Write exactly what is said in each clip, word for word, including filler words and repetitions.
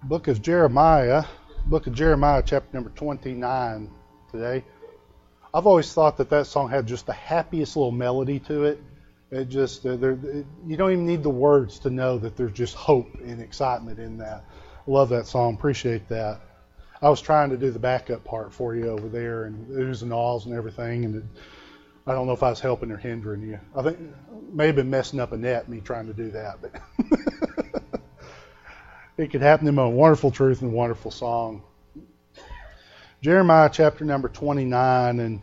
Book of Jeremiah, Book of Jeremiah, chapter number twenty-nine today. I've always thought that that song had just the happiest little melody to it. It just, uh, there, it, you don't even need the words to know that there's just hope and excitement in that. Love that song, appreciate that. I was trying to do the backup part for you over there and oohs and ahs and everything, and it, I don't know if I was helping or hindering you. I think may have been messing up a net, me trying to do that, but it could happen in my wonderful truth and wonderful song. Jeremiah chapter number twenty-nine, and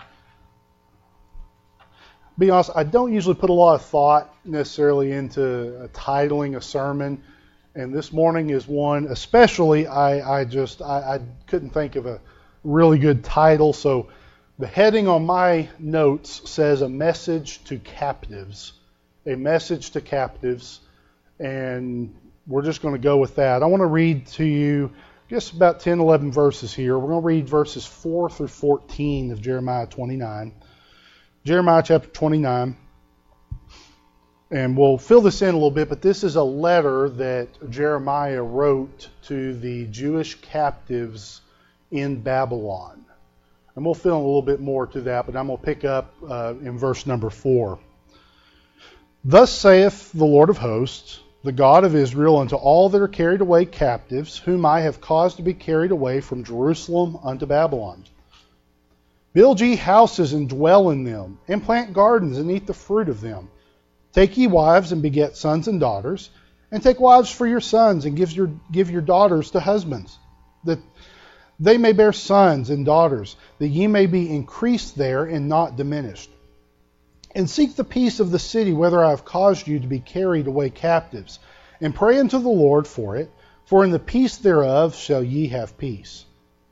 be honest, I don't usually put a lot of thought necessarily into uh, titling a sermon, and this morning is one, especially I, I just, I, I couldn't think of a really good title, so the heading on my notes says a message to captives, a message to captives, and we're just going to go with that. I want to read to you just about ten, eleven verses here. We're going to read verses four through fourteen of Jeremiah twenty-nine. Jeremiah chapter twenty-nine. And we'll fill this in a little bit, but this is a letter that Jeremiah wrote to the Jewish captives in Babylon. And we'll fill in a little bit more to that, but I'm going to pick up uh, in verse number four. Thus saith the Lord of hosts, the God of Israel, unto all that are carried away captives, whom I have caused to be carried away from Jerusalem unto Babylon. Build ye houses and dwell in them, and plant gardens and eat the fruit of them. Take ye wives and beget sons and daughters, and take wives for your sons, and give your, give your daughters to husbands, that they may bear sons and daughters, that ye may be increased there and not diminished. And seek the peace of the city, whither I have caused you to be carried away captives, and pray unto the Lord for it, for in the peace thereof shall ye have peace.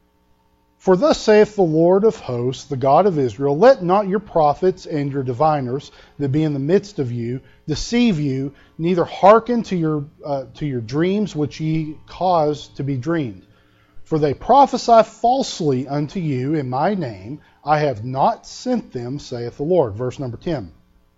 For thus saith the Lord of hosts, the God of Israel, let not your prophets and your diviners that be in the midst of you deceive you, neither hearken to your uh, to your dreams which ye cause to be dreamed. For they prophesy falsely unto you in my name. I have not sent them, saith the Lord. Verse number ten.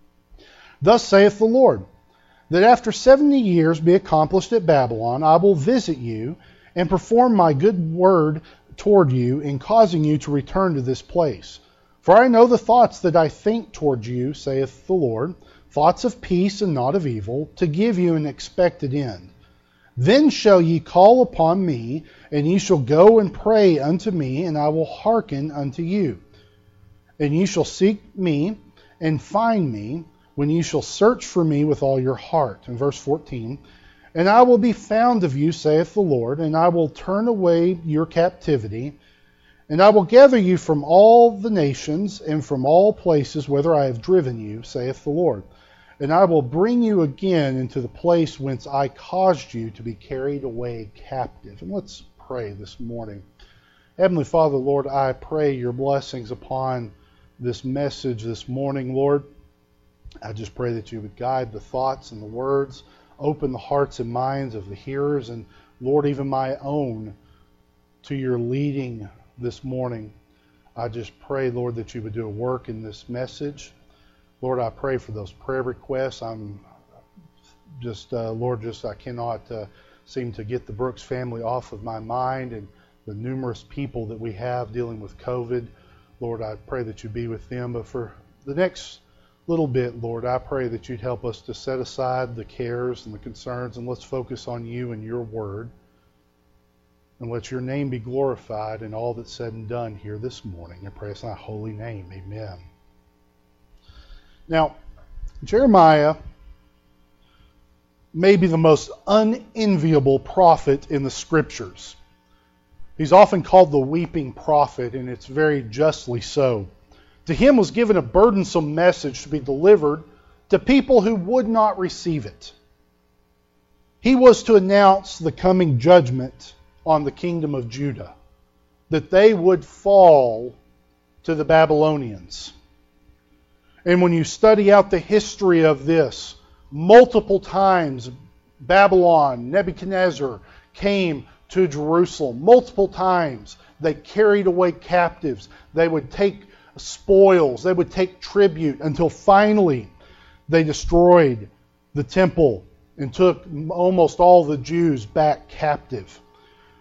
Thus saith the Lord, that after seventy years be accomplished at Babylon, I will visit you and perform my good word toward you in causing you to return to this place. For I know the thoughts that I think toward you, saith the Lord, thoughts of peace and not of evil, to give you an expected end. Then shall ye call upon me, and ye shall go and pray unto me, and I will hearken unto you. And ye shall seek me and find me, when ye shall search for me with all your heart. In verse fourteen, and I will be found of you, saith the Lord, and I will turn away your captivity, and I will gather you from all the nations and from all places whither I have driven you, saith the Lord. And I will bring you again into the place whence I caused you to be carried away captive. And let's pray this morning. Heavenly Father, Lord, I pray your blessings upon this message this morning, Lord. I just pray that you would guide the thoughts and the words, open the hearts and minds of the hearers, and Lord, even my own, to your leading this morning. I just pray, Lord, that you would do a work in this message. Lord, I pray for those prayer requests. I'm just, uh, Lord, just I cannot uh, seem to get the Brooks family off of my mind and the numerous people that we have dealing with COVID. Lord, I pray that you be with them. But for the next little bit, Lord, I pray that you'd help us to set aside the cares and the concerns, and let's focus on you and your word. And let your name be glorified in all that's said and done here this morning. I pray it's in thy holy name. Amen. Now, Jeremiah may be the most unenviable prophet in the Scriptures. He's often called the weeping prophet, and it's very justly so. To him was given a burdensome message to be delivered to people who would not receive it. He was to announce the coming judgment on the kingdom of Judah, that they would fall to the Babylonians. And when you study out the history of this, multiple times Babylon, Nebuchadnezzar came to Jerusalem. Multiple times they carried away captives. They would take spoils. They would take tribute until finally they destroyed the temple and took almost all the Jews back captive.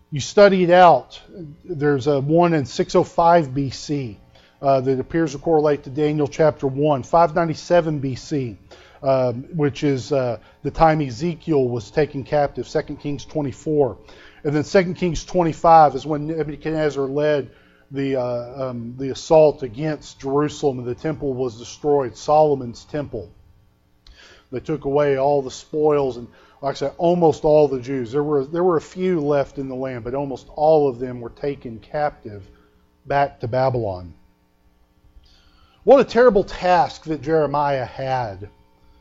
You study it out. There's a one in six oh five B C uh, that appears to correlate to Daniel chapter one. five ninety-seven B C, um, which is uh, the time Ezekiel was taken captive, Second Kings twenty-four. And then Second Kings twenty-five is when Nebuchadnezzar led the uh, um, the assault against Jerusalem, and the temple was destroyed, Solomon's temple. They took away all the spoils, and like I said, almost all the Jews. There were there were a few left in the land, but almost all of them were taken captive back to Babylon. What a terrible task that Jeremiah had. In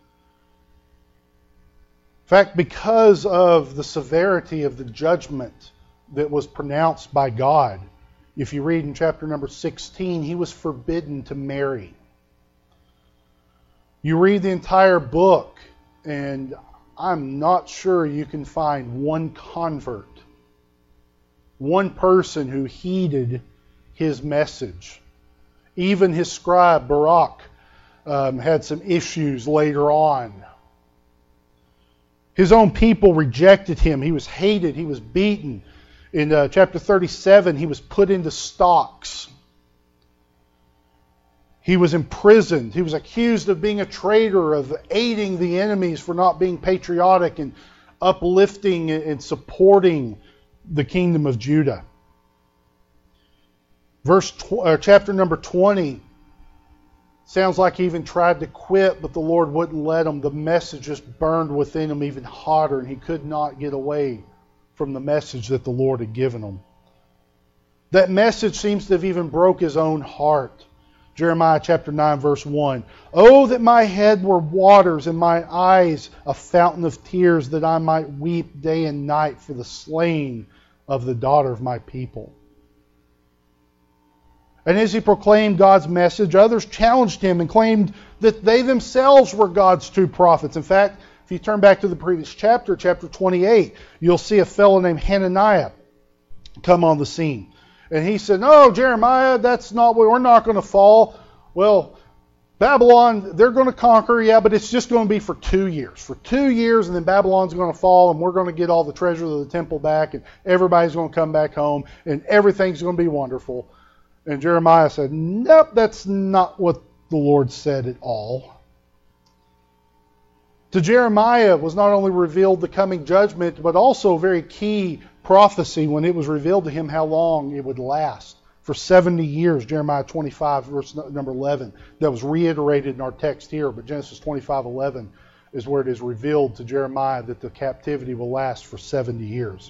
fact, because of the severity of the judgment that was pronounced by God, if you read in chapter number sixteen, he was forbidden to marry. You read the entire book, and I'm not sure you can find one convert, one person who heeded his message. Even his scribe, Baruch, um, had some issues later on. His own people rejected him. He was hated. He was beaten. In uh, chapter thirty-seven, he was put into stocks. He was imprisoned. He was accused of being a traitor, of aiding the enemies for not being patriotic and uplifting and supporting the kingdom of Judah. Verse tw- uh, chapter number twenty sounds like he even tried to quit, but the Lord wouldn't let him. The message just burned within him even hotter, and he could not get away from the message that the Lord had given him. That message seems to have even broke his own heart. Jeremiah chapter nine, verse one. Oh, that my head were waters and my eyes a fountain of tears, that I might weep day and night for the slain of the daughter of my people. And as he proclaimed God's message, others challenged him and claimed that they themselves were God's true prophets. In fact, if you turn back to the previous chapter, chapter twenty-eight, you'll see a fellow named Hananiah come on the scene. And he said, no, Jeremiah, that's not what, we're not going to fall. Well, Babylon, they're going to conquer, yeah, but it's just going to be for two years. For two years, and then Babylon's going to fall, and we're going to get all the treasures of the temple back, and everybody's going to come back home, and everything's going to be wonderful. And Jeremiah said, nope, that's not what the Lord said at all. To Jeremiah was not only revealed the coming judgment, but also a very key prophecy when it was revealed to him how long it would last. For seventy years, Jeremiah twenty-five, verse number eleven, that was reiterated in our text here, but Genesis twenty-five eleven is where it is revealed to Jeremiah that the captivity will last for seventy years.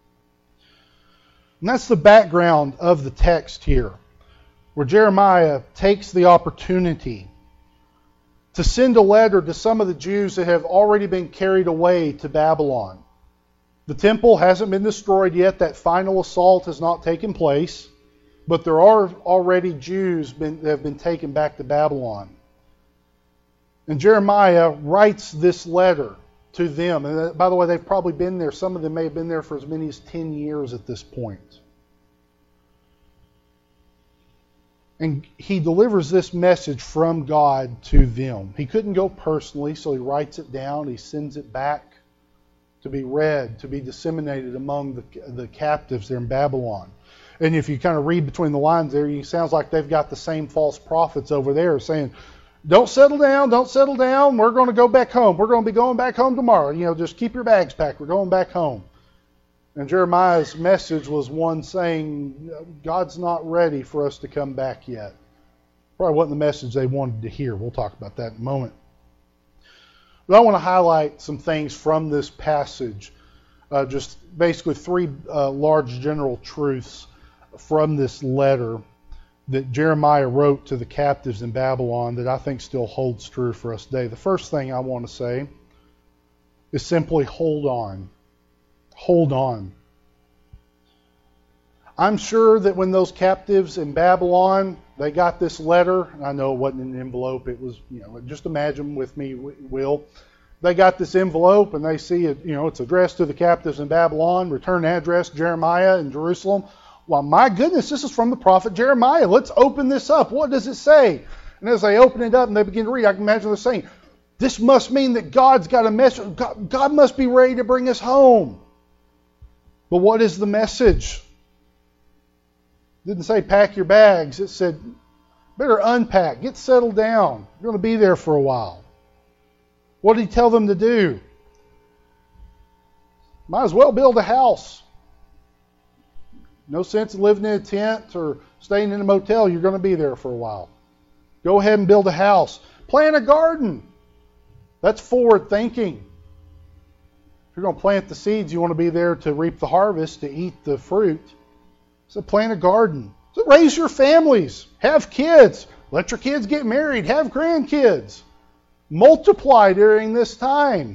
And that's the background of the text here, where Jeremiah takes the opportunity to send a letter to some of the Jews that have already been carried away to Babylon. The temple hasn't been destroyed yet. That final assault has not taken place. But there are already Jews been, that have been taken back to Babylon. And Jeremiah writes this letter to them. And by the way, they've probably been there. Some of them may have been there for as many as ten years at this point. And he delivers this message from God to them. He couldn't go personally, so he writes it down. He sends it back to be read, to be disseminated among the, the captives there in Babylon. And if you kind of read between the lines there, it sounds like they've got the same false prophets over there saying, don't settle down, don't settle down, we're going to go back home. We're going to be going back home tomorrow. You know, just keep your bags packed, we're going back home. And Jeremiah's message was one saying, God's not ready for us to come back yet. Probably wasn't the message they wanted to hear. We'll talk about that in a moment. But I want to highlight some things from this passage. Uh, just basically three uh, large general truths from this letter that Jeremiah wrote to the captives in Babylon that I think still holds true for us today. The first thing I want to say is simply hold on. Hold on. I'm sure that when those captives in Babylon, they got this letter, and I know it wasn't in an envelope, it was, you know, just imagine with me, Will. They got this envelope and they see it, you know, it's addressed to the captives in Babylon, return address Jeremiah in Jerusalem. Well, my goodness, this is from the prophet Jeremiah. Let's open this up. What does it say? And as they open it up and they begin to read, I can imagine they're saying, this must mean that God's got a message. God, God must be ready to bring us home. But what is the message? It didn't say pack your bags. It said better unpack, get settled down. You're going to be there for a while. What did he tell them to do? Might as well build a house. No sense in living in a tent or staying in a motel. You're going to be there for a while. Go ahead and build a house. Plant a garden. That's forward thinking. If you're going to plant the seeds, you want to be there to reap the harvest, to eat the fruit. So plant a garden. So raise your families. Have kids. Let your kids get married. Have grandkids. Multiply during this time.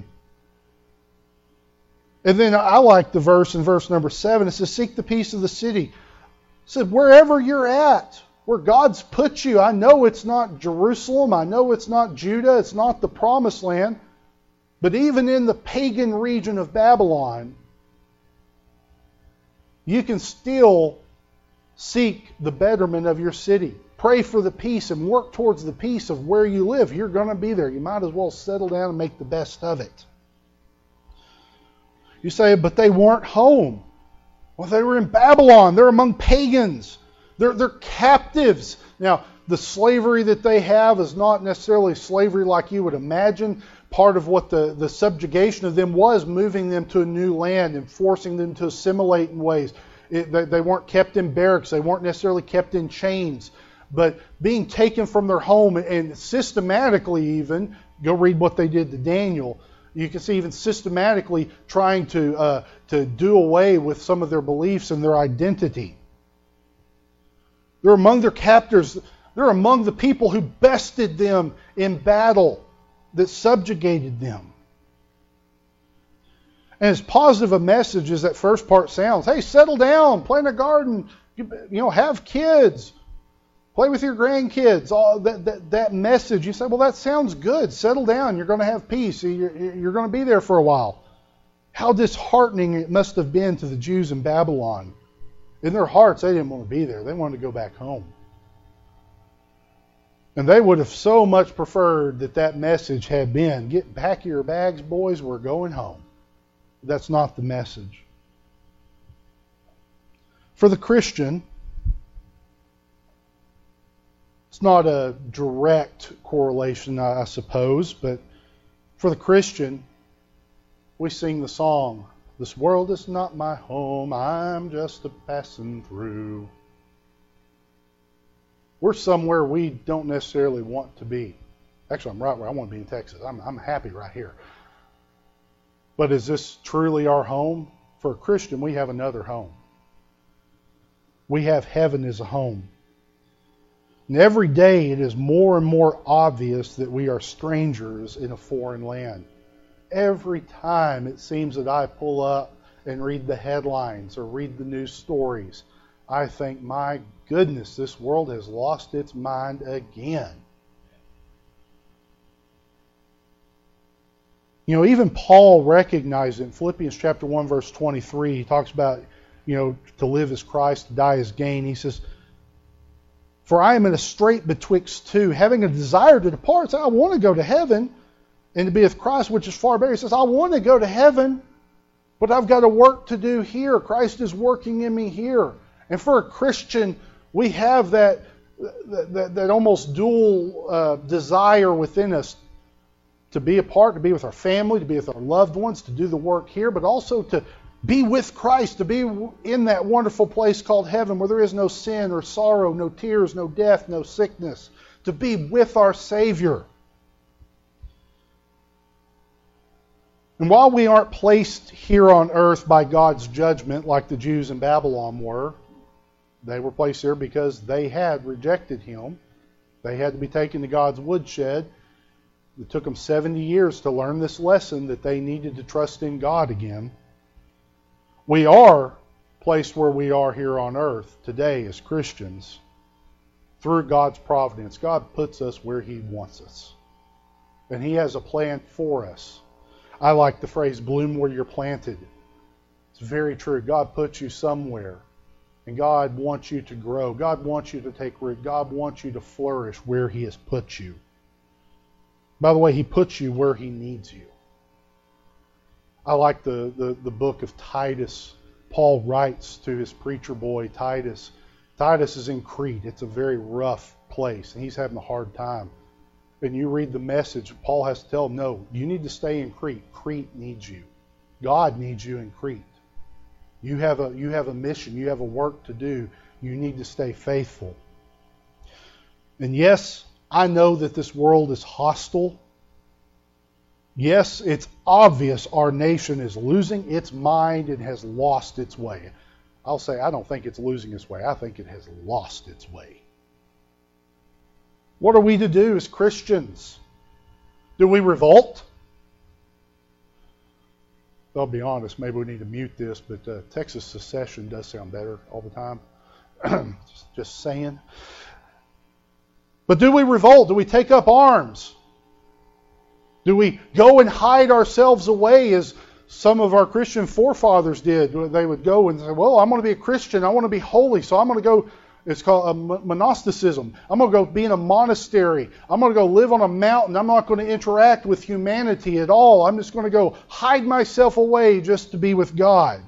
And then I like the verse in verse number seven. It says, seek the peace of the city. It says, wherever you're at, where God's put you. I know it's not Jerusalem. I know it's not Judah. It's not the promised land. But even in the pagan region of Babylon, you can still seek the betterment of your city. Pray for the peace and work towards the peace of where you live. You're going to be there. You might as well settle down and make the best of it. You say, but they weren't home. Well, they were in Babylon. They're among pagans. They're, they're captives. Now, the slavery that they have is not necessarily slavery like you would imagine. Part of what the, the subjugation of them was moving them to a new land and forcing them to assimilate in ways. It, they, they weren't kept in barracks. They weren't necessarily kept in chains. But being taken from their home and systematically even, go read what they did to Daniel, you can see even systematically trying to, uh, to do away with some of their beliefs and their identity. They're among their captors. They're among the people who bested them in battle, that subjugated them. And as positive a message as that first part sounds, hey, settle down, plant a garden, you know, have kids, play with your grandkids. All that, that, that message, you say, well, that sounds good. Settle down. You're going to have peace. You're, you're going to be there for a while. How disheartening it must have been to the Jews in Babylon. In their hearts, they didn't want to be there. They wanted to go back home. And they would have so much preferred that that message had been, get back your bags, boys, we're going home. That's not the message. For the Christian, it's not a direct correlation, I suppose, but for the Christian, we sing the song, this world is not my home, I'm just a passing through. We're somewhere we don't necessarily want to be. Actually, I'm right where I want to be in Texas. I'm, I'm happy right here. But is this truly our home? For a Christian, we have another home. We have heaven as a home. And every day it is more and more obvious that we are strangers in a foreign land. Every time it seems that I pull up and read the headlines or read the news stories, I think, my goodness, this world has lost its mind again. You know, even Paul recognized in Philippians chapter one, verse twenty-three, he talks about, you know, to live as Christ, to die as gain. He says, for I am in a strait betwixt two, having a desire to depart. So I want to go to heaven and to be with Christ, which is far better. He says, I want to go to heaven, but I've got a work to do here. Christ is working in me here. And for a Christian, we have that that, that almost dual uh, desire within us to be apart, to be with our family, to be with our loved ones, to do the work here, but also to be with Christ, to be in that wonderful place called heaven where there is no sin or sorrow, no tears, no death, no sickness, to be with our Savior. And while we aren't placed here on earth by God's judgment like the Jews in Babylon were, they were placed here because they had rejected Him. They had to be taken to God's woodshed. It took them seventy years to learn this lesson that they needed to trust in God again. We are placed where we are here on earth today as Christians through God's providence. God puts us where He wants us. And He has a plan for us. I like the phrase, bloom where you're planted. It's very true. God puts you somewhere. And God wants you to grow. God wants you to take root. God wants you to flourish where He has put you. By the way, He puts you where He needs you. I like the, the, the book of Titus. Paul writes to his preacher boy, Titus. Titus is in Crete. It's a very rough place, and he's having a hard time. And you read the message, Paul has to tell him, no, you need to stay in Crete. Crete needs you. God needs you in Crete. You have a, you have a mission. You have a work to do. You need to stay faithful. And yes, I know that this world is hostile. Yes, it's obvious our nation is losing its mind and has lost its way. I'll say I don't think it's losing its way. I think it has lost its way. What are we to do as Christians? Do we revolt? I'll be honest, maybe we need to mute this, but uh, Texas secession does sound better all the time. just, just saying. But do we revolt? Do we take up arms? Do we go and hide ourselves away as some of our Christian forefathers did? They would go and say, well, I'm going to be a Christian. I want to be holy, so I'm going to go. It's called a monasticism. I'm going to go be in a monastery. I'm going to go live on a mountain. I'm not going to interact with humanity at all. I'm just going to go hide myself away just to be with God.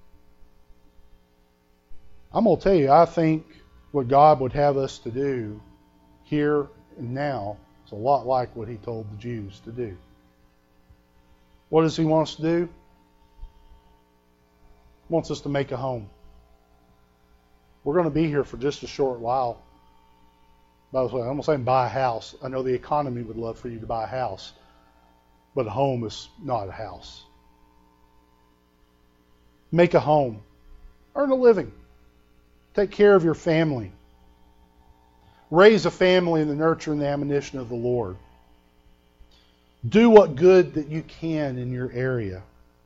I'm going to tell you, I think what God would have us to do here and now is a lot like what He told the Jews to do. What does He want us to do? He wants us to make a home. We're going to be here for just a short while. By the way, I'm not saying buy a house. I know the economy would love for you to buy a house, but a home is not a house. Make a home. Earn a living. Take care of your family. Raise a family in the nurture and the admonition of the Lord. Do what good that you can in your area.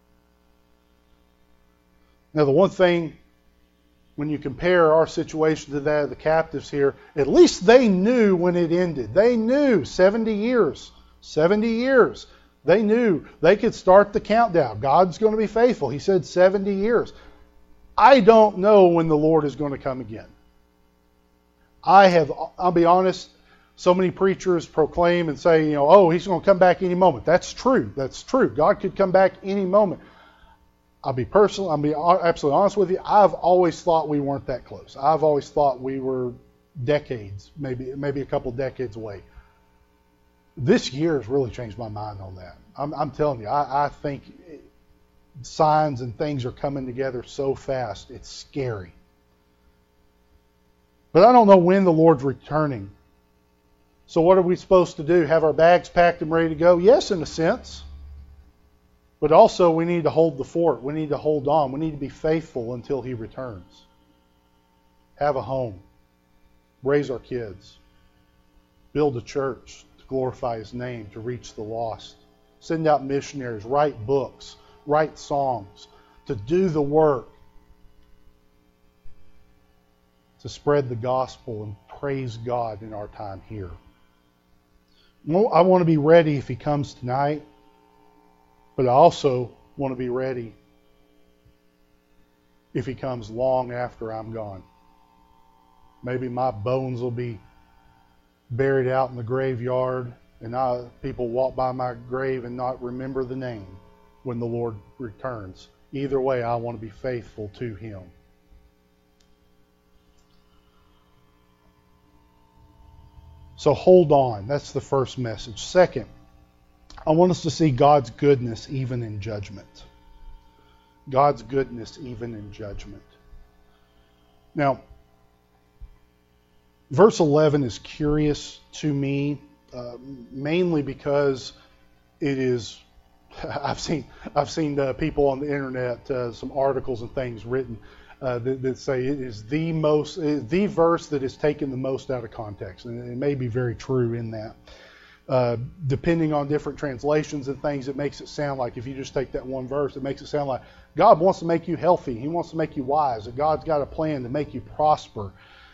Now, the one thing, when you compare our situation to that of the captives here, at least they knew when it ended. They knew seventy years. seventy years. They knew they could start the countdown. God's going to be faithful. He said seventy years. I don't know when the Lord is going to come again. I have, I'll be honest, so many preachers proclaim and say, you know, oh, He's going to come back any moment. That's true. That's true. God could come back any moment. I'll be personal. I'll be absolutely honest with you. I've always thought we weren't that close. I've always thought we were decades, maybe maybe a couple decades away. This year has really changed my mind on that. I'm, I'm telling you, I, I think signs and things are coming together so fast. It's scary. But I don't know when the Lord's returning. So what are we supposed to do? Have our bags packed and ready to go? Yes, in a sense. But also we need to hold the fort. We need to hold on. We need to be faithful until He returns. Have a home. Raise our kids. Build a church to glorify His name, to reach the lost. Send out missionaries. Write books. Write songs. To do the work. To spread the gospel and praise God in our time here. I want to be ready if He comes tonight. But I also want to be ready if He comes long after I'm gone. Maybe my bones will be buried out in the graveyard and I, people walk by my grave and not remember the name when the Lord returns. Either way, I want to be faithful to Him. So hold on. That's the first message. Second, I want us to see God's goodness even in judgment. God's goodness even in judgment. Now, verse eleven is curious to me, uh, mainly because it is. I've seen I've seen uh, people on the internet, uh, some articles and things written uh, that, that say it is the most the verse that is taken the most out of context, and it may be very true in that. Uh, depending on different translations and things, it makes it sound like, if you just take that one verse, it makes it sound like God wants to make you healthy. He wants to make you wise. That God's got a plan to make you prosper.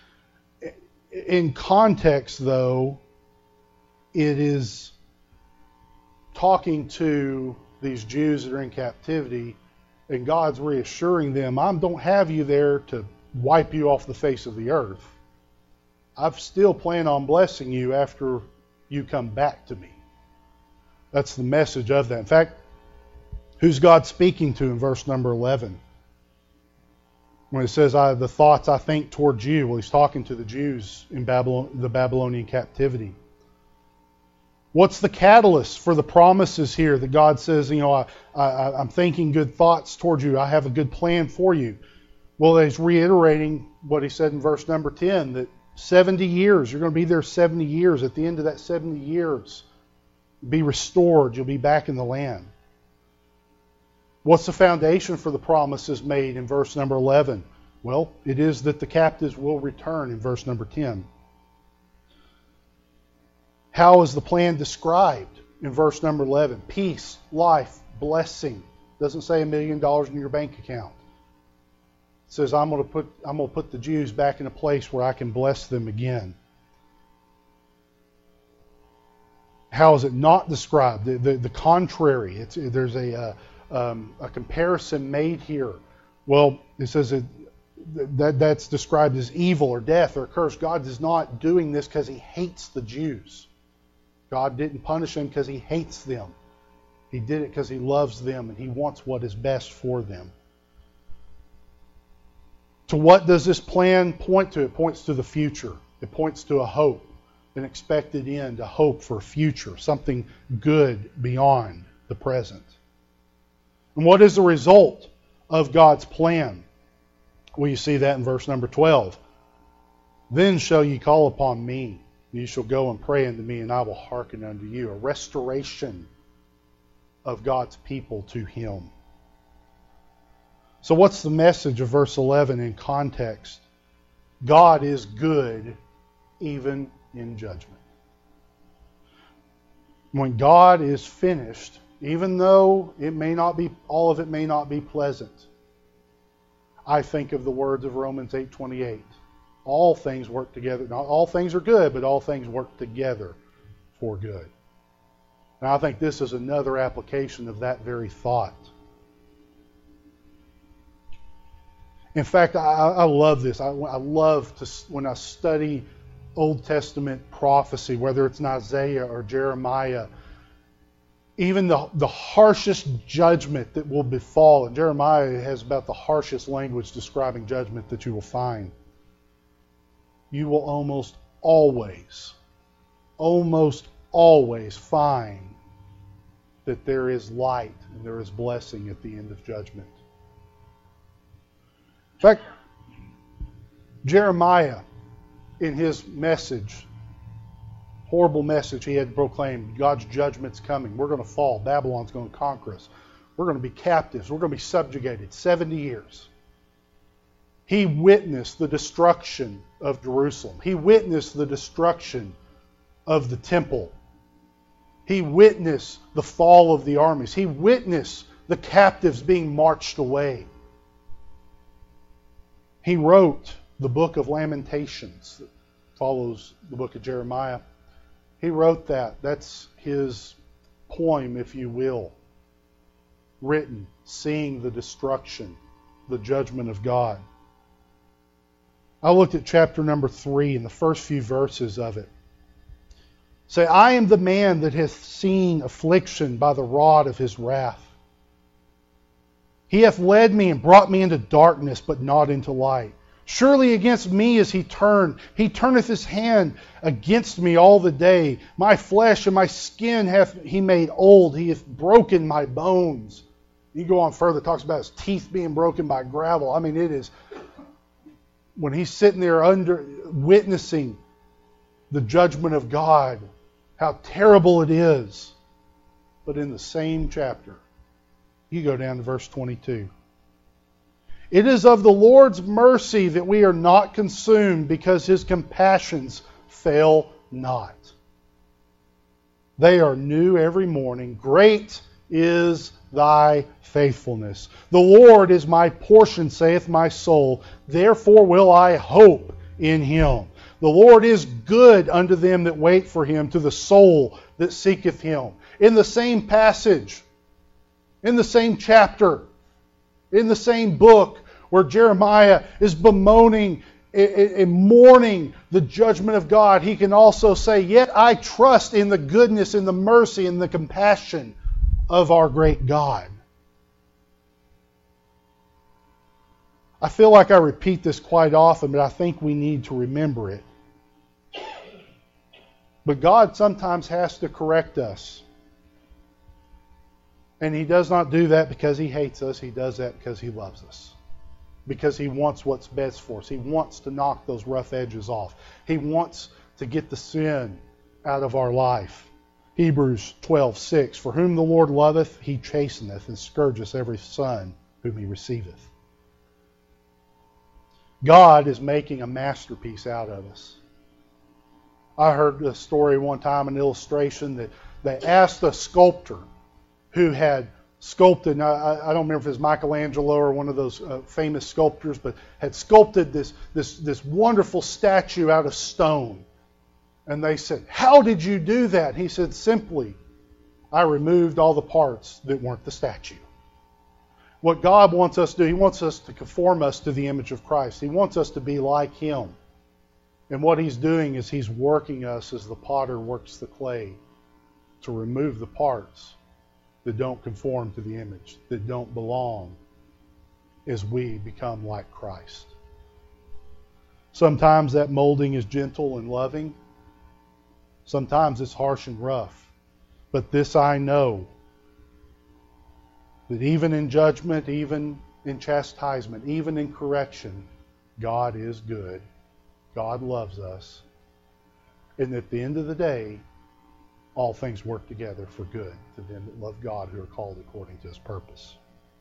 In context, though, it is talking to these Jews that are in captivity, and God's reassuring them, I don't have you there to wipe you off the face of the earth. I've still planned on blessing you after you come back to me. That's the message of that. In fact, who's God speaking to in verse number eleven? When it says, I, the thoughts I think towards you, well, he's talking to the Jews in Babylon, the Babylonian captivity. What's the catalyst for the promises here that God says, you know, I, I, I'm thinking good thoughts towards you. I have a good plan for you. Well, he's reiterating what he said in verse number ten, that seventy years, you're going to be there seventy years. At the end of that seventy years, be restored. You'll be back in the land. What's the foundation for the promises made in verse number eleven? Well, it is that the captives will return in verse number ten. How is the plan described in verse number eleven? Peace, life, blessing. Doesn't say a million dollars in your bank account. It says, I'm going to put I'm going to put the Jews back in a place where I can bless them again. How is it not described? The, the, the contrary. It's, there's a, uh, um, a comparison made here. Well, it says it, that that's described as evil or death or curse. God is not doing this because He hates the Jews. God didn't punish them because He hates them. He did it because He loves them and He wants what is best for them. To what does this plan point to? It points to the future. It points to a hope, an expected end, a hope for a future, something good beyond the present. And what is the result of God's plan? Well, you see that in verse number twelve. Then shall ye call upon me, and ye shall go and pray unto me, and I will hearken unto you. A restoration of God's people to Him. So what's the message of verse eleven in context? God is good even in judgment. When God is finished, even though it may not be, all of it may not be pleasant, I think of the words of Romans eight twenty-eight. All things work together. Not all things are good, but all things work together for good. And I think this is another application of that very thought. In fact, I, I love this. I, I love to when I study Old Testament prophecy, whether it's in Isaiah or Jeremiah, even the, the harshest judgment that will befall, and Jeremiah has about the harshest language describing judgment that you will find. You will almost always, almost always find that there is light and there is blessing at the end of judgment. In fact, Jeremiah, in his message, horrible message he had proclaimed, God's judgment's coming. We're going to fall. Babylon's going to conquer us. We're going to be captives. We're going to be subjugated. seventy years. He witnessed the destruction of Jerusalem. He witnessed the destruction of the temple. He witnessed the fall of the armies. He witnessed the captives being marched away. He wrote the book of Lamentations that follows the book of Jeremiah. He wrote that. That's his poem, if you will, written, seeing the destruction, the judgment of God. I looked at chapter number three and the first few verses of it. Say, I am the man that hath seen affliction by the rod of His wrath. He hath led me and brought me into darkness, but not into light. Surely against me is He turned. He turneth His hand against me all the day. My flesh and my skin hath He made old. He hath broken my bones. You go on further, it talks about His teeth being broken by gravel. I mean, it is, when He's sitting there under witnessing the judgment of God, how terrible it is. But in the same chapter, you go down to verse twenty-two. It is of the Lord's mercy that we are not consumed, because His compassions fail not. They are new every morning. Great is Thy faithfulness. The Lord is my portion, saith my soul. Therefore will I hope in Him. The Lord is good unto them that wait for Him, to the soul that seeketh Him. In the same passage, in the same chapter, in the same book, where Jeremiah is bemoaning and mourning the judgment of God, he can also say, yet I trust in the goodness and the mercy and the compassion of our great God. I feel like I repeat this quite often, but I think we need to remember it. But God sometimes has to correct us. And He does not do that because He hates us. He does that because He loves us. Because He wants what's best for us. He wants to knock those rough edges off. He wants to get the sin out of our life. Hebrews twelve six, for whom the Lord loveth, He chasteneth, and scourgeth every son whom He receiveth. God is making a masterpiece out of us. I heard a story one time, an illustration, that they asked a sculptor who had sculpted, I, I don't remember if it was Michelangelo or one of those uh, famous sculptors, but had sculpted this, this, this wonderful statue out of stone. And they said, how did you do that? He said, simply, I removed all the parts that weren't the statue. What God wants us to do, He wants us to conform us to the image of Christ. He wants us to be like Him. And what He's doing is He's working us as the potter works the clay to remove the parts that don't conform to the image, that don't belong, as we become like Christ. Sometimes that molding is gentle and loving. Sometimes it's harsh and rough. But this I know, that even in judgment, even in chastisement, even in correction, God is good. God loves us. And at the end of the day, all things work together for good to them that love God, who are called according to His purpose.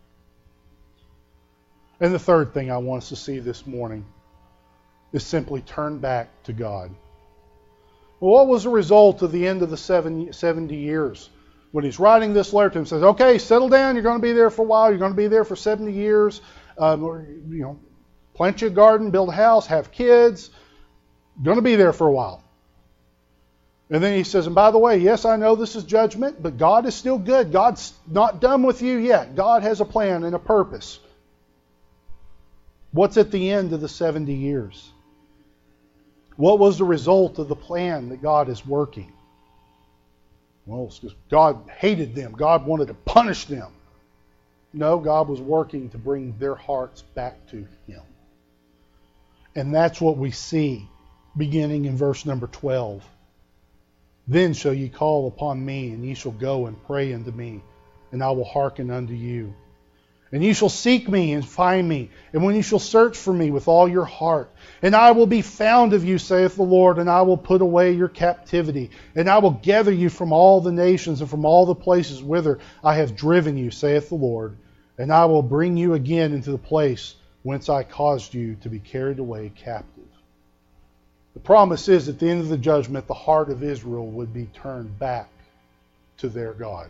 And the third thing I want us to see this morning is simply turn back to God. Well, what was the result of the end of the seventy years? When he's writing this letter to him, he says, okay, settle down. You're going to be there for a while. You're going to be there for seventy years. Um, or, you know, plant you a garden, build a house, have kids. Going to be there for a while. And then he says, and by the way, yes, I know this is judgment, but God is still good. God's not done with you yet. God has a plan and a purpose. What's at the end of the seventy years? What was the result of the plan that God is working? Well, it's because God hated them. God wanted to punish them. No, God was working to bring their hearts back to Him. And that's what we see beginning in verse number twelve. Then shall ye call upon me, and ye shall go and pray unto me, and I will hearken unto you. And ye shall seek me and find me, and when ye shall search for me with all your heart, and I will be found of you, saith the Lord, and I will put away your captivity, and I will gather you from all the nations and from all the places whither I have driven you, saith the Lord, and I will bring you again into the place whence I caused you to be carried away captive. The promise is at the end of the judgment, the heart of Israel would be turned back to their God.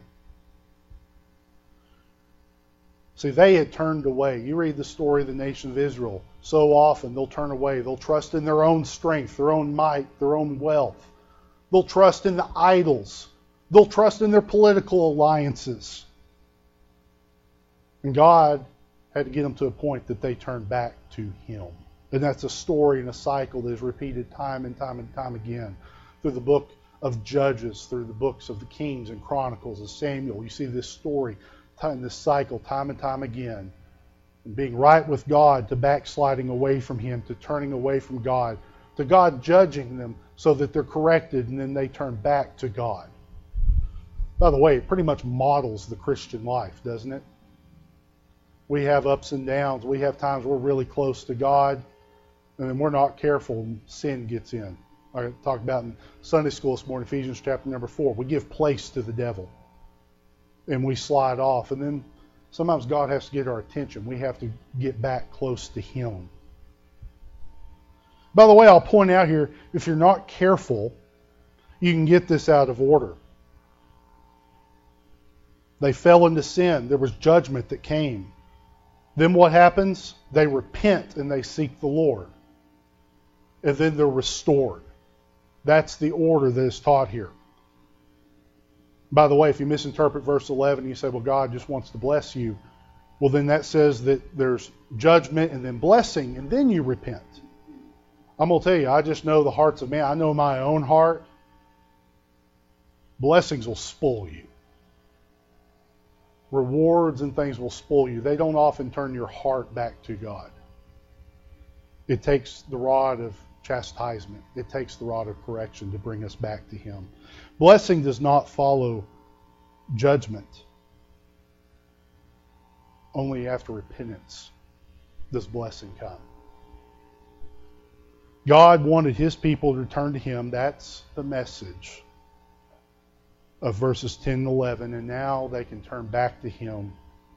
See, they had turned away. You read the story of the nation of Israel. So often they'll turn away. They'll trust in their own strength, their own might, their own wealth. They'll trust in the idols. They'll trust in their political alliances. And God had to get them to a point that they turned back to Him. And that's a story and a cycle that is repeated time and time and time again through the book of Judges, through the books of the Kings and Chronicles of Samuel. You see this story, this cycle time and time again. And being right with God to backsliding away from Him, to turning away from God, to God judging them so that they're corrected and then they turn back to God. By the way, it pretty much models the Christian life, doesn't it? We have ups and downs. We have times we're really close to God, and then we're not careful and sin gets in. I talked about in Sunday school this morning, Ephesians chapter number four. We give place to the devil, and we slide off. And then sometimes God has to get our attention. We have to get back close to Him. By the way, I'll point out here, if you're not careful, you can get this out of order. They fell into sin. There was judgment that came. Then what happens? They repent and they seek the Lord. And then they're restored. That's the order that is taught here. By the way, if you misinterpret verse eleven, you say, well, God just wants to bless you. Well, then that says that there's judgment and then blessing, and then you repent. I'm going to tell you, I just know the hearts of man. I know my own heart. Blessings will spoil you. Rewards and things will spoil you. They don't often turn your heart back to God. It takes the rod of chastisement. It takes the rod of correction to bring us back to Him. Blessing does not follow judgment. Only after repentance does blessing come. God wanted His people to return to Him. That's the message of verses ten and eleven. And now they can turn back to Him.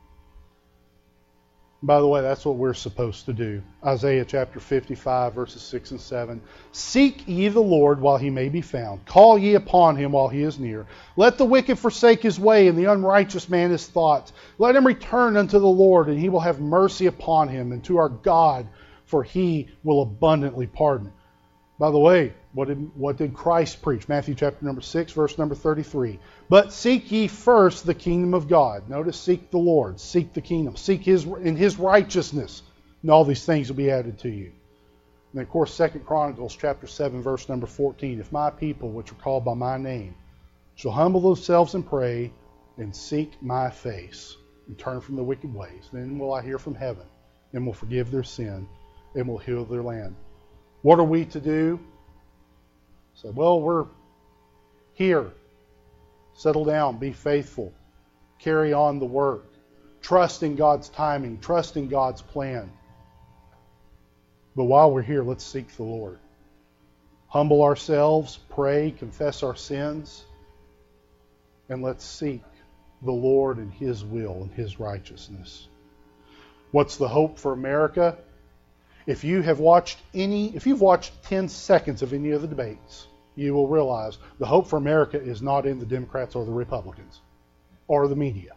By the way, that's what we're supposed to do. Isaiah chapter fifty-five, verses six and seven. Seek ye the Lord while He may be found. Call ye upon Him while He is near. Let the wicked forsake his way, and the unrighteous man his thoughts. Let him return unto the Lord, and He will have mercy upon him, and to our God, for He will abundantly pardon. By the way, what did, what did Christ preach? Matthew chapter number six, verse number thirty-three. But seek ye first the kingdom of God. Notice, seek the Lord. Seek the kingdom. Seek His in His righteousness. And all these things will be added to you. And of course, Second Chronicles chapter seven, verse number fourteen. If my people, which are called by my name, shall humble themselves and pray, and seek my face, and turn from the wicked ways, then will I hear from heaven, and will forgive their sin, and will heal their land. What are we to do? Say, well, we're here. Settle down. Be faithful. Carry on the work. Trust in God's timing. Trust in God's plan. But while we're here, let's seek the Lord. Humble ourselves, pray, confess our sins, and let's seek the Lord and His will and His righteousness. What's the hope for America? If you have watched any, if you've watched ten seconds of any of the debates, you will realize the hope for America is not in the Democrats or the Republicans or the media.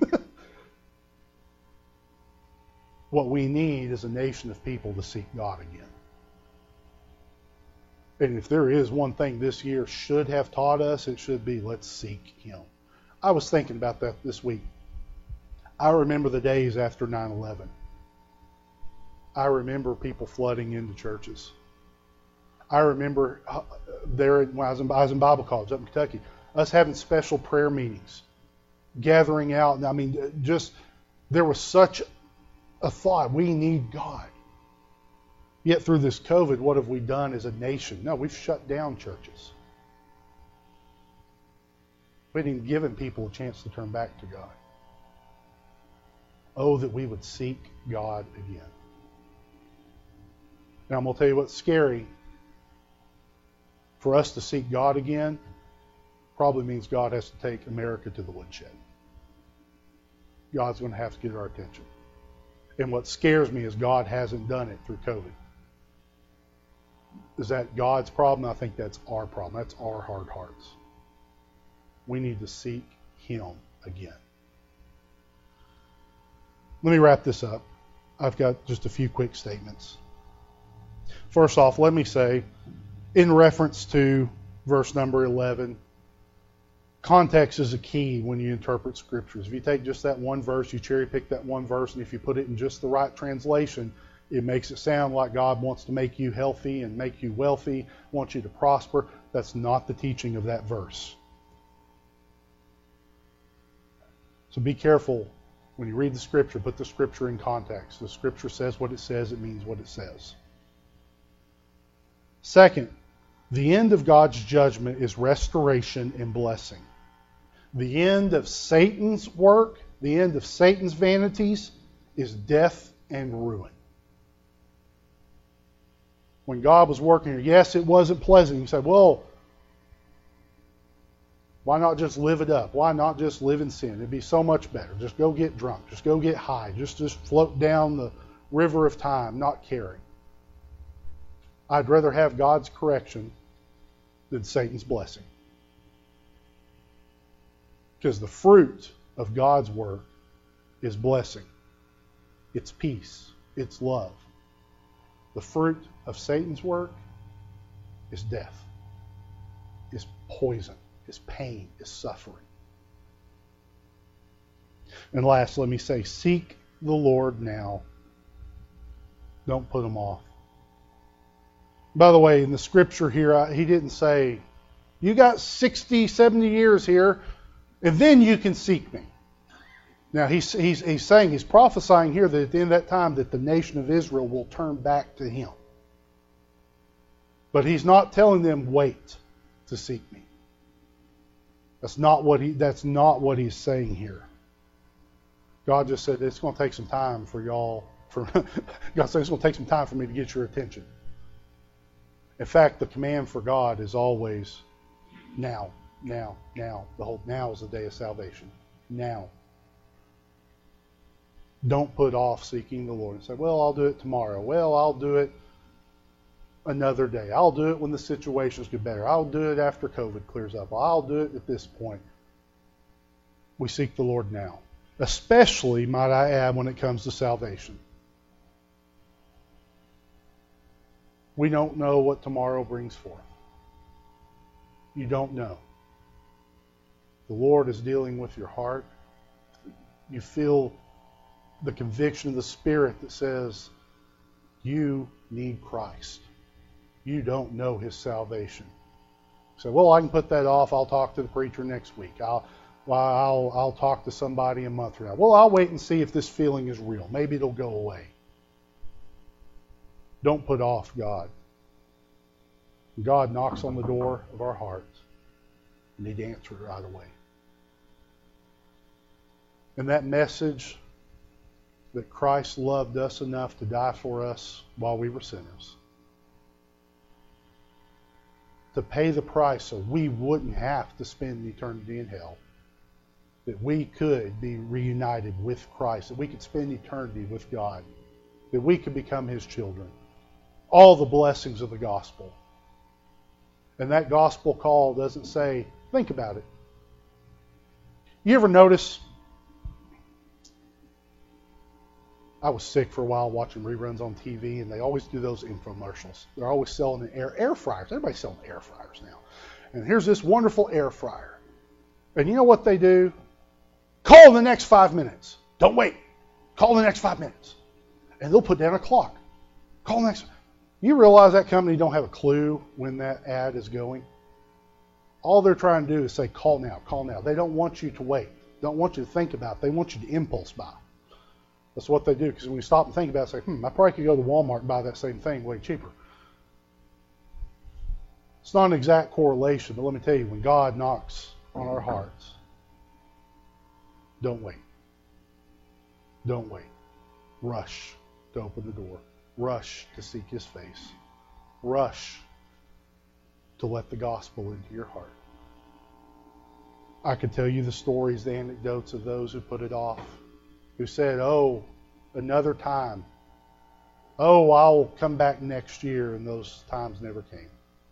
What we need is a nation of people to seek God again. And if there is one thing this year should have taught us, it should be, let's seek Him. I was thinking about that this week. I remember the days after nine eleven. I remember people flooding into churches. I remember there when I was in, I was in Bible college up in Kentucky, us having special prayer meetings, gathering out. And I mean, just there was such a thought, we need God. Yet through this COVID, what have we done as a nation? No, we've shut down churches. We haven't even given people a chance to turn back to God. Oh, that we would seek God again. Now I'm going to tell you what's scary. For us to seek God again probably means God has to take America to the woodshed. God's going to have to get our attention. And what scares me is God hasn't done it through COVID. Is that God's problem? I think that's our problem. That's our hard hearts. We need to seek Him again. Let me wrap this up. I've got just a few quick statements. First off, let me say, in reference to verse number eleven, context is a key when you interpret scriptures. If you take just that one verse, you cherry pick that one verse, and if you put it in just the right translation, it makes it sound like God wants to make you healthy and make you wealthy, wants you to prosper. That's not the teaching of that verse. So be careful when you read the scripture. Put the scripture in context. The scripture says what it says. It means what it says. Second, the end of God's judgment is restoration and blessing. The end of Satan's work, the end of Satan's vanities, is death and ruin. When God was working here, yes, it wasn't pleasant. You said, well, why not just live it up? Why not just live in sin? It'd be so much better. Just go get drunk. Just go get high. Just, just float down the river of time, not caring. I'd rather have God's correction than Satan's blessing. Because the fruit of God's work is blessing. It's peace. It's love. The fruit of Satan's work is death. Is poison. Is pain. Is suffering. And last, let me say, seek the Lord now. Don't put him off. By the way, in the scripture here, he didn't say, you got sixty, seventy years here, and then you can seek me. Now he's, he's, he's saying, he's prophesying here that at the end of that time that the nation of Israel will turn back to him. But he's not telling them, wait to seek me. That's not what he that's not what he's saying here. God just said it's going to take some time for y'all for God said it's going to take some time for me to get your attention. In fact, the command for God is always now, now, now. The whole now is the day of salvation. Now. Don't put off seeking the Lord and say, well, I'll do it tomorrow. Well, I'll do it another day. I'll do it when the situations get better. I'll do it after COVID clears up. I'll do it at this point. We seek the Lord now. Especially, might I add, when it comes to salvation. We don't know what tomorrow brings forth. You don't know. The Lord is dealing with your heart. You feel the conviction of the Spirit that says, you need Christ. You don't know His salvation. So, well, I can put that off. I'll talk to the preacher next week. I'll, well, I'll, I'll talk to somebody a month from now. Well, I'll wait and see if this feeling is real. Maybe it'll go away. Don't put off God. God knocks on the door of our hearts. We need to answer it right away. And that message that Christ loved us enough to die for us while we were sinners, to pay the price so we wouldn't have to spend eternity in hell, that we could be reunited with Christ, that we could spend eternity with God, that we could become His children. All the blessings of the gospel. And that gospel call doesn't say, think about it. You ever notice, I was sick for a while watching reruns on T V, and they always do those infomercials. They're always selling an air, air fryers. Everybody's selling air fryers now. And here's this wonderful air fryer. And you know what they do? Call in the next five minutes. Don't wait. Call in the next five minutes. And they'll put down a clock. Call in the next. You realize that company don't have a clue when that ad is going? All they're trying to do is say, call now, call now. They don't want you to wait. They don't want you to think about it. They want you to impulse buy. That's what they do, because when you stop and think about it, say, hmm, I probably could go to Walmart and buy that same thing way cheaper. It's not an exact correlation, but let me tell you, when God knocks on our hearts, don't wait. Don't wait. Rush to open the door. Rush to seek His face. Rush to let the gospel into your heart. I could tell you the stories, the anecdotes of those who put it off, who said, oh, another time. Oh, I'll come back next year, and those times never came.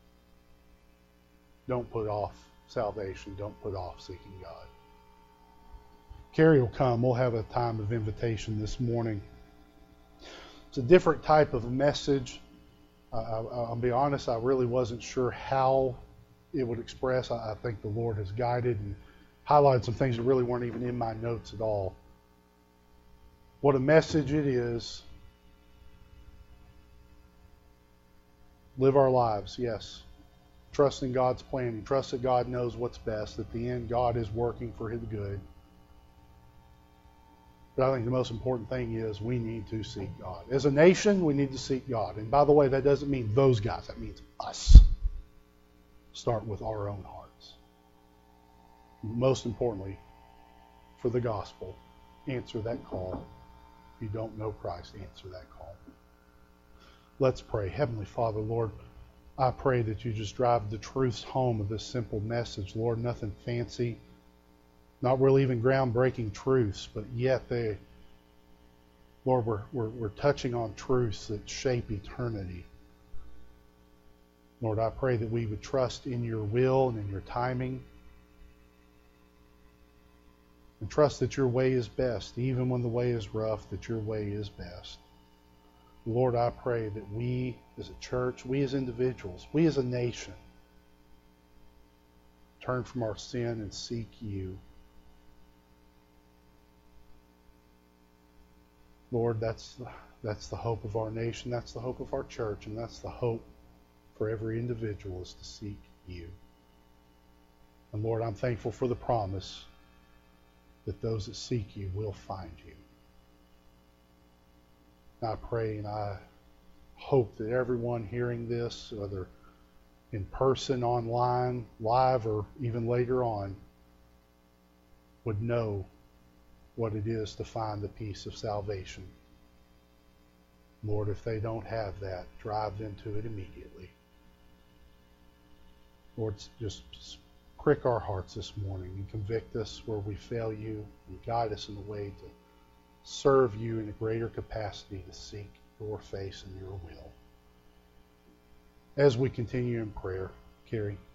Don't put off salvation. Don't put off seeking God. Carrie will come. We'll have a time of invitation this morning. It's a different type of message. I, I, I'll be honest, I really wasn't sure how it would express. I, I think the Lord has guided and highlighted some things that really weren't even in my notes at all. What a message it is. Live our lives, yes. Trust in God's plan. Trust that God knows what's best. At the end, God is working for His good. But I think the most important thing is we need to seek God. As a nation, we need to seek God. And by the way, that doesn't mean those guys. That means us. Start with our own hearts. Most importantly, for the gospel, answer that call. If you don't know Christ, answer that call. Let's pray. Heavenly Father, Lord, I pray that you just drive the truths home of this simple message. Lord, nothing fancy, not really even groundbreaking truths, but yet they, Lord, we're, we're, we're touching on truths that shape eternity. Lord, I pray that we would trust in your will and in your timing, and trust that your way is best, even when the way is rough, that your way is best. Lord, I pray that we as a church, we as individuals, we as a nation, turn from our sin and seek you. Lord, that's the, that's the hope of our nation, that's the hope of our church, and that's the hope for every individual is to seek you. And Lord, I'm thankful for the promise that those that seek you will find you. I pray and I hope that everyone hearing this, whether in person, online, live, or even later on, would know what it is to find the peace of salvation. Lord, if they don't have that, drive them to it immediately. Lord, just prick our hearts this morning and convict us where we fail you and guide us in the way to serve you in a greater capacity to seek your face and your will. As we continue in prayer, Carrie.